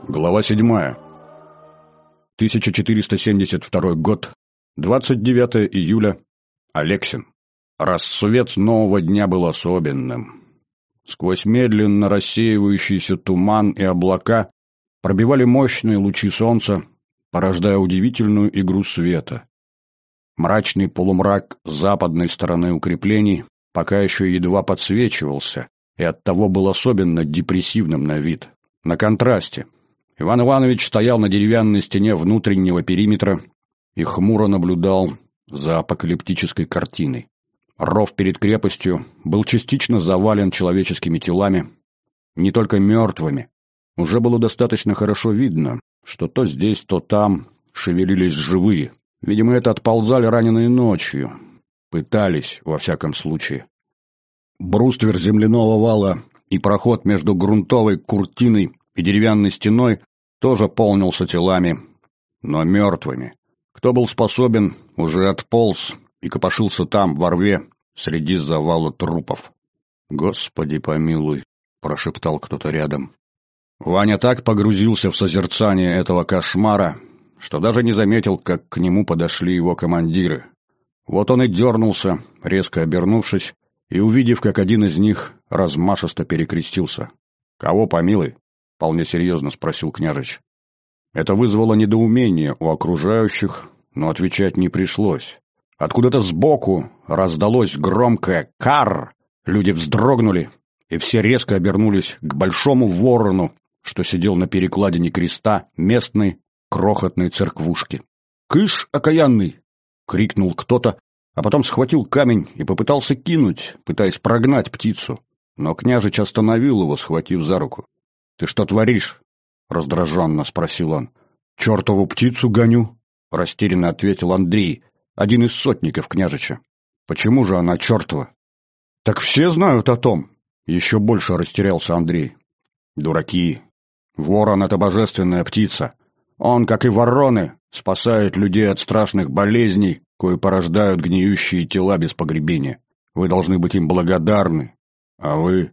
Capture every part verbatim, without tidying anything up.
Глава седьмая. тысяча четыреста семьдесят второй год, двадцать девятое июля, Алексин. Рассвет нового дня был особенным. Сквозь медленно рассеивающийся туман и облака пробивали мощные лучи солнца, порождая удивительную игру света. Мрачный полумрак западной стороны укреплений пока еще едва подсвечивался и оттого был особенно депрессивным на вид. На контрасте Иван Иванович стоял на деревянной стене внутреннего периметра и хмуро наблюдал за апокалиптической картиной. Ров перед крепостью был частично завален человеческими телами, не только мертвыми. Уже было достаточно хорошо видно, что то здесь, то там шевелились живые. Видимо, это отползали раненые ночью. Пытались, во всяком случае. Бруствер земляного вала и проход между грунтовой куртиной и деревянной стеной тоже полнился телами, но мертвыми. Кто был способен, уже отполз и копошился там, во рве, среди завала трупов. «Господи помилуй», — прошептал кто-то рядом. Ваня так погрузился в созерцание этого кошмара, что даже не заметил, как к нему подошли его командиры. Вот он и дернулся, резко обернувшись, и увидев, как один из них размашисто перекрестился. «Кого помилуй?» — вполне серьезно спросил княжич. Это вызвало недоумение у окружающих, но отвечать не пришлось. Откуда-то сбоку раздалось громкое «Карр!», люди вздрогнули, и все резко обернулись к большому ворону, что сидел на перекладине креста местной крохотной церквушки. «Кыш, окаянный!» — крикнул кто-то, а потом схватил камень и попытался кинуть, пытаясь прогнать птицу. Но княжич остановил его, схватив за руку. «Ты что творишь?» — раздраженно спросил он. «Чертову птицу гоню», — растерянно ответил Андрей, один из сотников княжича. «Почему же она чертова?» «Так все знают о том», — еще больше растерялся Андрей. «Дураки. Ворон — это божественная птица. Он, как и вороны, спасает людей от страшных болезней, кои порождают гниющие тела без погребения. Вы должны быть им благодарны. А вы...»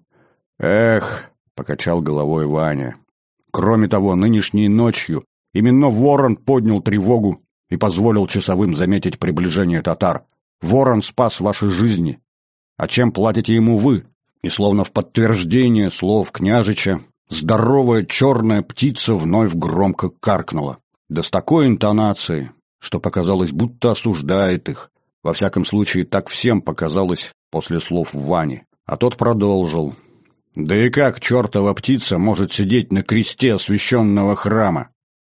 «Эх», — покачал головой Ваня. «Кроме того, нынешней ночью именно ворон поднял тревогу и позволил часовым заметить приближение татар. Ворон спас ваши жизни. А чем платите ему вы?» И словно в подтверждение слов княжича, здоровая черная птица вновь громко каркнула. Да с такой интонацией, что показалось, будто осуждает их. Во всяком случае, так всем показалось после слов Вани. А тот продолжил. «Да и как чертова птица может сидеть на кресте освященного храма?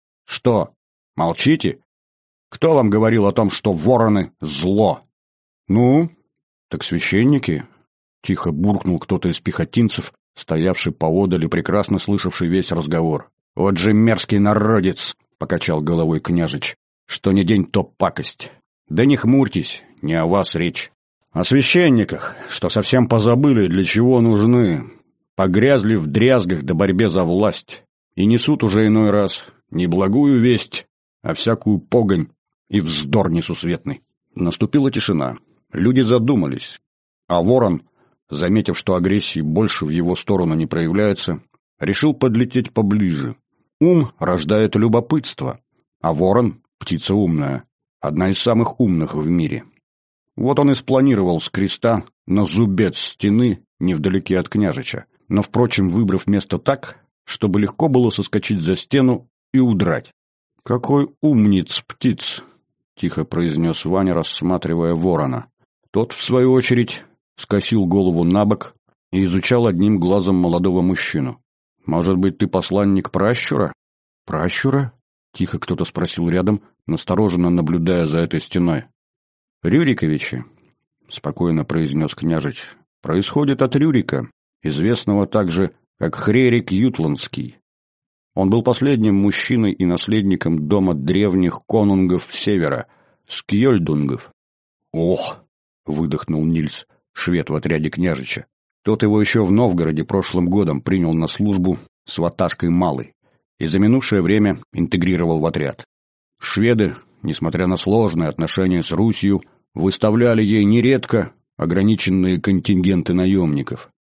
Что, молчите? Кто вам говорил о том, что вороны — зло?» «Ну, так священники», — тихо буркнул кто-то из пехотинцев, стоявший поодаль и прекрасно слышавший весь разговор. «Вот же мерзкий народец», — покачал головой княжич, — «что ни день, то пакость. Да не хмурьтесь, не о вас речь. О священниках, что совсем позабыли, для чего нужны, погрязли в дрязгах да борьбе за власть, и несут уже иной раз не благую весть, а всякую погонь и вздор несусветный». Наступила тишина. Люди задумались, а ворон, заметив, что агрессии больше в его сторону не проявляется, решил подлететь поближе. Ум рождает любопытство, а ворон — птица умная, одна из самых умных в мире. Вот он и спланировал с креста на зубец стены невдалеке от княжича, но, впрочем, выбрав место так, чтобы легко было соскочить за стену и удрать. «Какой умниц птиц!» — тихо произнес Ваня, рассматривая ворона. Тот, в свою очередь, скосил голову набок и изучал одним глазом молодого мужчину. «Может быть, ты посланник пращура?» «Пращура?» — тихо кто-то спросил рядом, настороженно наблюдая за этой стеной. «Рюриковичи», — спокойно произнес княжич, — «происходит от Рюрика, известного также как Хрерик Ютландский. Он был последним мужчиной и наследником дома древних конунгов Севера, Скьёльдунгов». «Ох!» — выдохнул Нильс, швед в отряде княжича. Тот его еще в Новгороде прошлым годом принял на службу с ватажкой Малой и за минувшее время интегрировал в отряд. Шведы, несмотря на сложные отношения с Русью, выставляли ей нередко ограниченные контингенты наемников.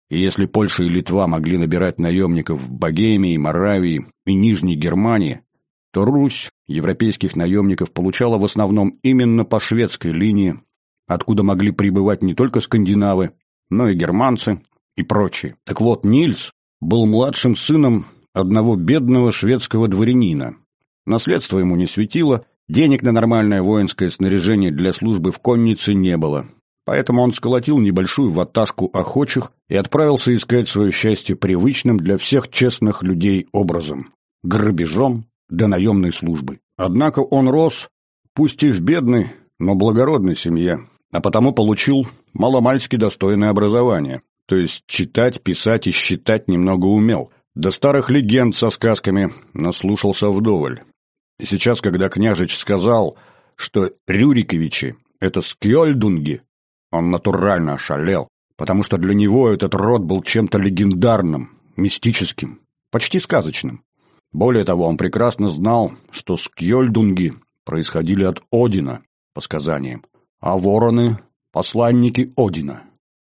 И если Польша и Литва могли набирать наемников в Богемии, Моравии и Нижней Германии, то Русь европейских наемников получала в основном именно по шведской линии, откуда могли прибывать не только скандинавы, но и германцы и прочие. Так вот, Нильс был младшим сыном одного бедного шведского дворянина. Наследство ему не светило, денег на нормальное воинское снаряжение для службы в коннице не было. Поэтому он сколотил небольшую ваташку охочих и отправился искать свое счастье привычным для всех честных людей образом – грабежом до наемной службы. Однако он рос, пусть и в бедной, но благородной семье, а потому получил маломальски достойное образование, то есть читать, писать и считать немного умел. До старых легенд со сказками наслушался вдоволь. И сейчас, когда княжич сказал, что Рюриковичи – это скьольдунги, он натурально ошалел, потому что для него этот род был чем-то легендарным, мистическим, почти сказочным. Более того, он прекрасно знал, что скьольдунги происходили от Одина, по сказаниям, а вороны – посланники Одина.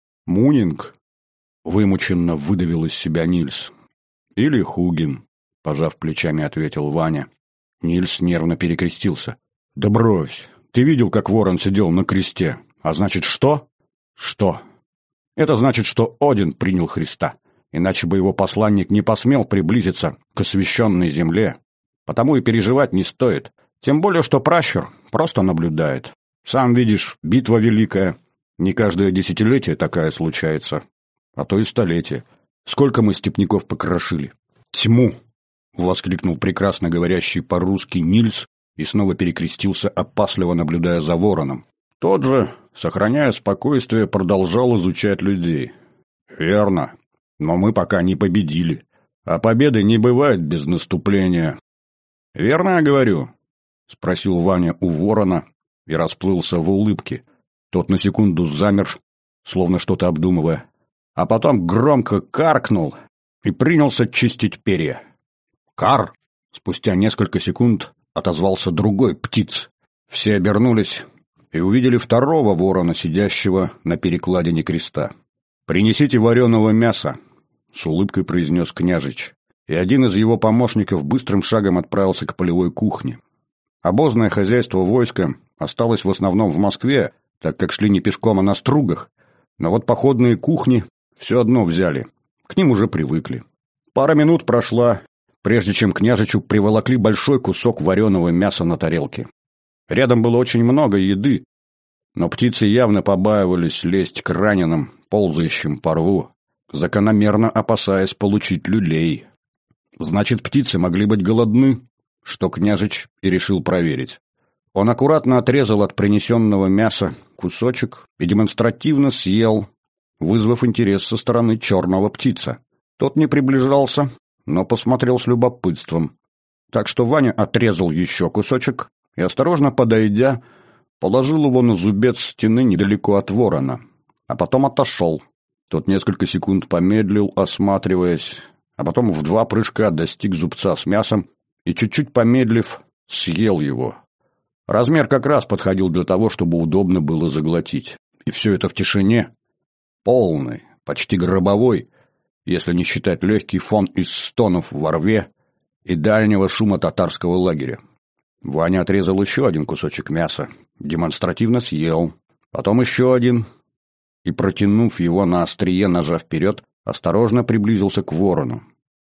Мунинг вымученно выдавил из себя Нильс. Или Хугин, пожав плечами, ответил Ваня. Нильс нервно перекрестился. Да брось, ты видел, как ворон сидел на кресте? А значит, что? Что? Это значит, что Один принял Христа. Иначе бы его посланник не посмел приблизиться к освященной земле. Потому и переживать не стоит. Тем более, что пращур просто наблюдает. Сам видишь, битва великая. Не каждое десятилетие такая случается. А то и столетие. Сколько мы степняков покрошили? Тьму! — воскликнул прекрасно говорящий по-русски Нильс и снова перекрестился, опасливо наблюдая за вороном. Тот же, сохраняя спокойствие, продолжал изучать людей. «Верно, но мы пока не победили, а победы не бывает без наступления». «Верно я говорю?» — спросил Ваня у ворона и расплылся в улыбке. Тот на секунду замер, словно что-то обдумывая, а потом громко каркнул и принялся чистить перья. «Кар!» — спустя несколько секунд отозвался другой птиц. Все обернулись и увидели второго ворона, сидящего на перекладине креста. «Принесите вареного мяса!» — с улыбкой произнес княжич, и один из его помощников быстрым шагом отправился к полевой кухне. Обозное хозяйство войска осталось в основном в Москве, так как шли не пешком, а на стругах, но вот походные кухни все одно взяли, к ним уже привыкли. Пара минут прошла, прежде чем княжичу приволокли большой кусок вареного мяса на тарелке. Рядом было очень много еды, но птицы явно побаивались лезть к раненым, ползающим по рву, закономерно опасаясь получить люлей. Значит, птицы могли быть голодны, что княжич и решил проверить. Он аккуратно отрезал от принесенного мяса кусочек и демонстративно съел, вызвав интерес со стороны черного птица. Тот не приближался, но посмотрел с любопытством. Так что Ваня отрезал еще кусочек и, осторожно подойдя, положил его на зубец стены недалеко от ворона, а потом отошел. Тот несколько секунд помедлил, осматриваясь, а потом в два прыжка достиг зубца с мясом и, чуть-чуть помедлив, съел его. Размер как раз подходил для того, чтобы удобно было заглотить. И все это в тишине, полной, почти гробовой, если не считать легкий фон из стонов во рве и дальнего шума татарского лагеря. Ваня отрезал еще один кусочек мяса, демонстративно съел, потом еще один, и, протянув его на острие ножа вперед, осторожно приблизился к ворону.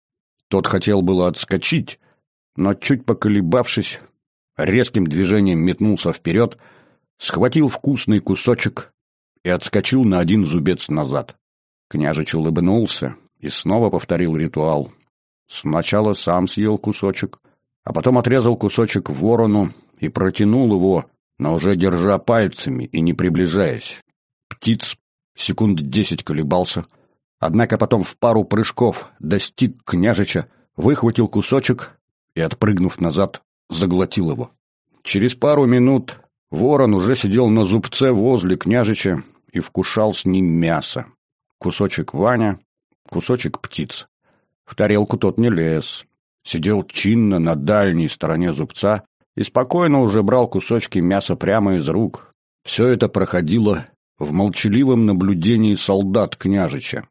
Тот хотел было отскочить, но, чуть поколебавшись, резким движением метнулся вперед, схватил вкусный кусочек и отскочил на один зубец назад. Княжич улыбнулся и снова повторил ритуал. Сначала сам съел кусочек, а потом отрезал кусочек ворону и протянул его, но уже держа пальцами и не приближаясь. Птиц секунд десять колебался, однако потом в пару прыжков достиг княжича, выхватил кусочек и, отпрыгнув назад, заглотил его. Через пару минут ворон уже сидел на зубце возле княжича и вкушал с ним мясо. Кусочек Ваня, кусочек птиц. В тарелку тот не лез. Сидел чинно на дальней стороне зубца и спокойно уже брал кусочки мяса прямо из рук. Все это проходило в молчаливом наблюдении солдат княжича.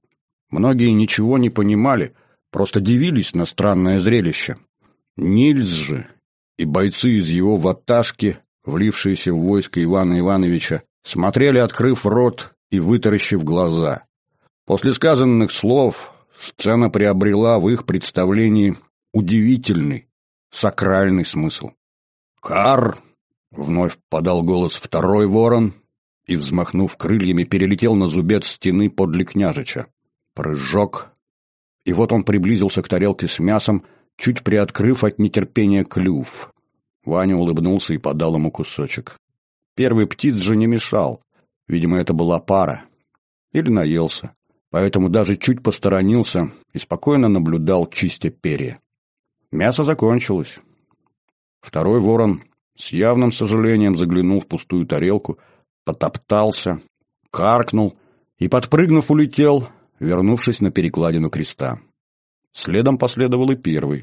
Многие ничего не понимали, просто дивились на странное зрелище. Нильс же и бойцы из его ваташки, влившиеся в войско Ивана Ивановича, смотрели, открыв рот и вытаращив глаза. После сказанных слов сцена приобрела в их представлении удивительный, сакральный смысл. «Кар!» — вновь подал голос второй ворон и, взмахнув крыльями, перелетел на зубец стены подле княжича. Прыжок, и вот он приблизился к тарелке с мясом, чуть приоткрыв от нетерпения клюв. Ваня улыбнулся и подал ему кусочек. Первый птиц же не мешал, видимо, это была пара. Или наелся, поэтому даже чуть посторонился и спокойно наблюдал, чистя перья. Мясо закончилось. Второй ворон с явным сожалением заглянул в пустую тарелку, потоптался, каркнул и, подпрыгнув, улетел, вернувшись на перекладину креста. Следом последовал и первый.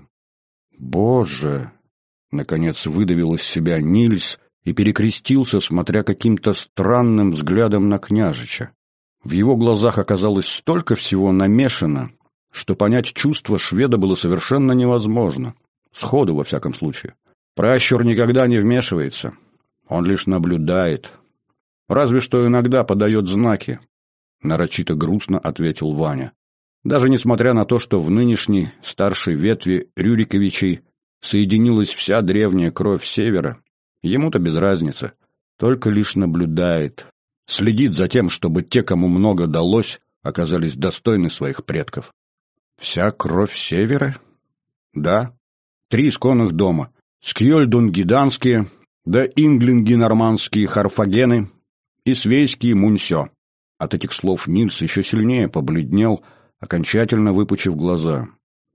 «Боже!» — наконец выдавил из себя Нильс и перекрестился, смотря каким-то странным взглядом на княжича. В его глазах оказалось столько всего намешано, что понять чувства шведа было совершенно невозможно. Сходу, во всяком случае. Пращур никогда не вмешивается. Он лишь наблюдает. Разве что иногда подает знаки. Нарочито грустно ответил Ваня. Даже несмотря на то, что в нынешней старшей ветви Рюриковичей соединилась вся древняя кровь Севера, ему-то без разницы. Только лишь наблюдает. Следит за тем, чтобы те, кому много далось, оказались достойны своих предков. Вся кровь Севера? Да. Три исконных дома. Скьёльдунгиданские, да инглинги-нормандские Харфагены и свейские Мунсё. От этих слов Нильс еще сильнее побледнел, окончательно выпучив глаза.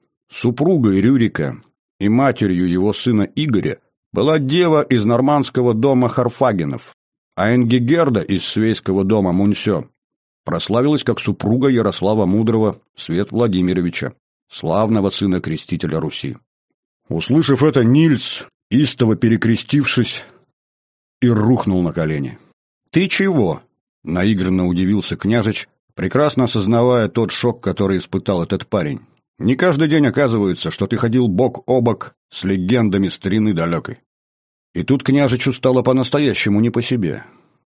Супругой Рюрика и матерью его сына Игоря была дева из нормандского дома Харфагенов, а Энгигерда из свейского дома Мунсё прославилась как супруга Ярослава Мудрого Свет Владимировича, славного сына крестителя Руси. Услышав это, Нильс, истово перекрестившись, и рухнул на колени. «Ты чего?» — наигранно удивился княжич, прекрасно осознавая тот шок, который испытал этот парень. «Не каждый день оказывается, что ты ходил бок о бок с легендами старины далекой». И тут княжичу стало по-настоящему не по себе.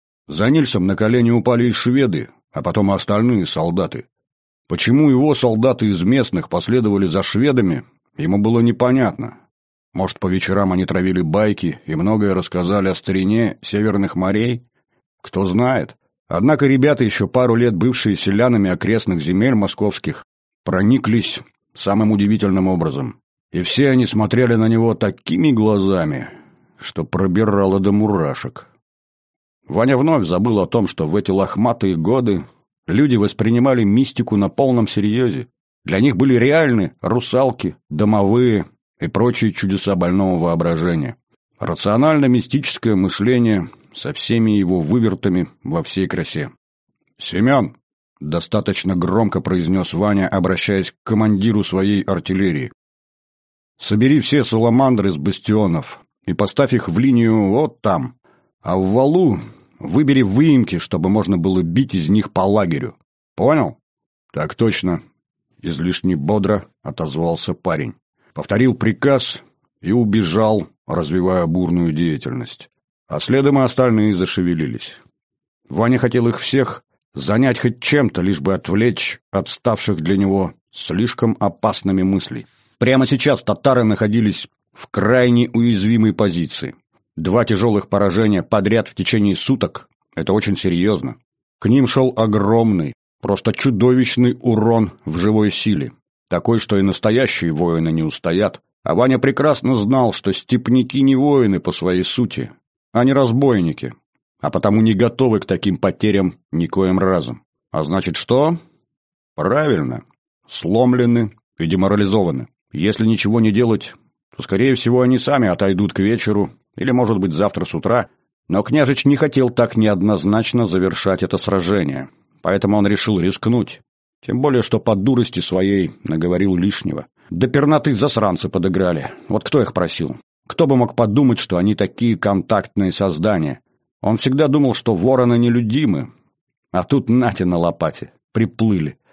За Нильсом на колени упали и шведы, а потом и остальные солдаты. Почему его солдаты из местных последовали за шведами, ему было непонятно. Может, по вечерам они травили байки и многое рассказали о старине северных морей? Кто знает. Однако ребята, еще пару лет бывшие селянами окрестных земель московских, прониклись самым удивительным образом. И все они смотрели на него такими глазами, что пробирало до мурашек. Ваня вновь забыл о том, что в эти лохматые годы люди воспринимали мистику на полном серьезе. Для них были реальны русалки, домовые и прочие чудеса больного воображения. Рационально-мистическое мышление со всеми его вывертами во всей красе. «Семен!» — достаточно громко произнес Ваня, обращаясь к командиру своей артиллерии. «Собери все саламандры с бастионов и поставь их в линию вот там, а в валу выбери выемки, чтобы можно было бить из них по лагерю. Понял?» «Так точно!» — излишне бодро отозвался парень. Повторил приказ и убежал, развивая бурную деятельность. А следом и остальные зашевелились. Ваня хотел их всех занять хоть чем-то, лишь бы отвлечь от ставших для него слишком опасными мыслей. Прямо сейчас татары находились в крайне уязвимой позиции. Два тяжелых поражения подряд в течение суток — это очень серьезно. К ним шел огромный, просто чудовищный урон в живой силе. Такой, что и настоящие воины не устоят. А Ваня прекрасно знал, что степняки не воины по своей сути, а не разбойники, а потому не готовы к таким потерям никоим разом. А значит что? Правильно, сломлены и деморализованы. Если ничего не делать, то, скорее всего, они сами отойдут к вечеру или, может быть, завтра с утра. Но княжич не хотел так неоднозначно завершать это сражение, поэтому он решил рискнуть. Тем более, что по дурости своей наговорил лишнего. Да пернатые засранцы подыграли. Вот кто их просил? Кто бы мог подумать, что они такие контактные создания? Он всегда думал, что вороны нелюдимы. А тут нате на лопате. Приплыли.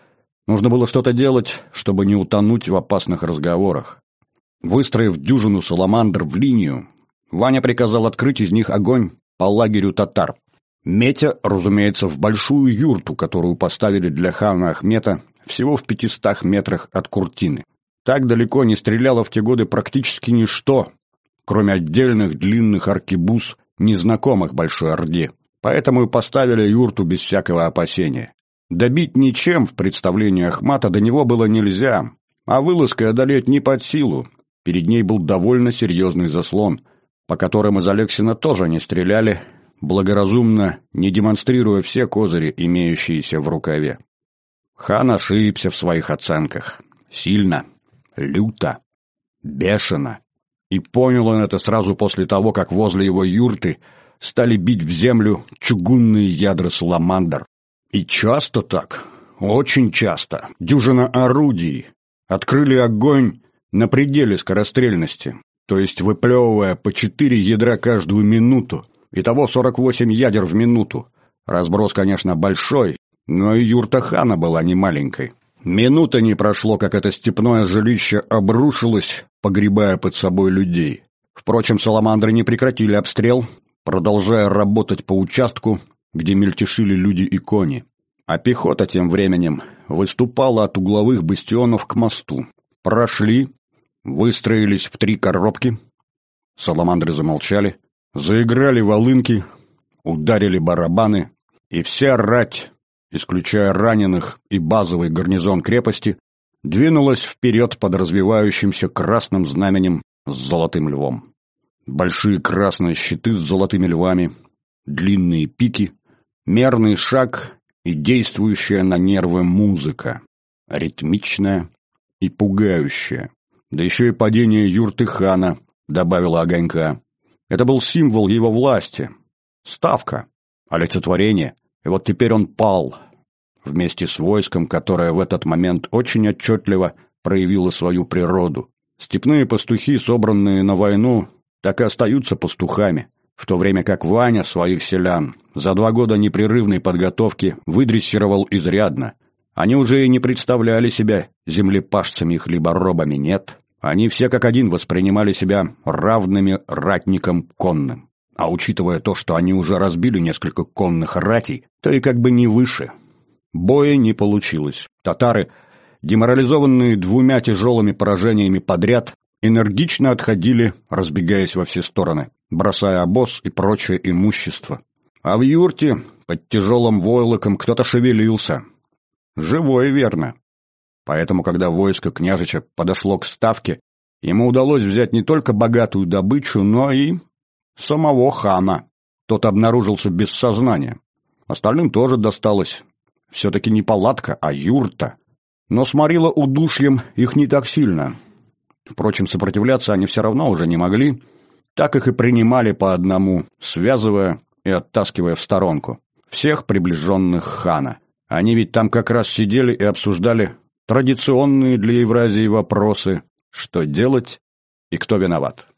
Нужно было что-то делать, чтобы не утонуть в опасных разговорах. Выстроив дюжину саламандр в линию, Ваня приказал открыть из них огонь по лагерю татар. Метя, разумеется, в большую юрту, которую поставили для хана Ахмета всего в пятистах метрах от Куртины. Так далеко не стреляло в те годы практически ничто, кроме отдельных длинных аркебуз, незнакомых Большой Орде. Поэтому и поставили юрту без всякого опасения. Добить ничем в представлении Ахмата до него было нельзя, а вылазкой одолеть не под силу. Перед ней был довольно серьезный заслон, по которым из Алексина тоже не стреляли, благоразумно не демонстрируя все козыри, имеющиеся в рукаве. Хан ошибся в своих оценках. Сильно, люто, бешено. И понял он это сразу после того, как возле его юрты стали бить в землю чугунные ядра саламандр. И часто так, очень часто, дюжина орудий открыли огонь на пределе скорострельности, то есть выплевывая по четыре ядра каждую минуту, итого сорок восемь ядер в минуту. Разброс, конечно, большой, но и юрта хана была не маленькой. Минута не прошло, как это степное жилище обрушилось, погребая под собой людей. Впрочем, саламандры не прекратили обстрел, продолжая работать по участку, где мельтешили люди и кони. А пехота тем временем выступала от угловых бастионов к мосту. Прошли, выстроились в три коробки. Саламандры замолчали, заиграли волынки, ударили барабаны, и вся рать, исключая раненых и базовый гарнизон крепости, двинулась вперед под развивающимся красным знаменем с золотым львом. Большие красные щиты с золотыми львами, длинные пики, мерный шаг и действующая на нервы музыка, ритмичная и пугающая. Да еще и падение юрты хана добавило огонька. Это был символ его власти, ставка, олицетворение. И вот теперь он пал, вместе с войском, которое в этот момент очень отчетливо проявило свою природу. Степные пастухи, собранные на войну, так и остаются пастухами, в то время как Ваня своих селян за два года непрерывной подготовки выдрессировал изрядно. Они уже и не представляли себя землепашцами и хлеборобами, нет. Они все как один воспринимали себя равными ратникам конным. А учитывая то, что они уже разбили несколько конных ратей, то и как бы не выше. Боя не получилось. Татары, деморализованные двумя тяжелыми поражениями подряд, энергично отходили, разбегаясь во все стороны, бросая обоз и прочее имущество. А в юрте под тяжелым войлоком кто-то шевелился. Живой, верно. Поэтому, когда войско княжича подошло к ставке, ему удалось взять не только богатую добычу, но и самого хана. Тот обнаружился без сознания. Остальным тоже досталось. Все-таки не палатка, а юрта. Но сморило удушьем их не так сильно. Впрочем, сопротивляться они все равно уже не могли. Так их и принимали по одному, связывая и оттаскивая в сторонку. Всех приближенных хана. Они ведь там как раз сидели и обсуждали традиционные для Евразии вопросы, что делать и кто виноват.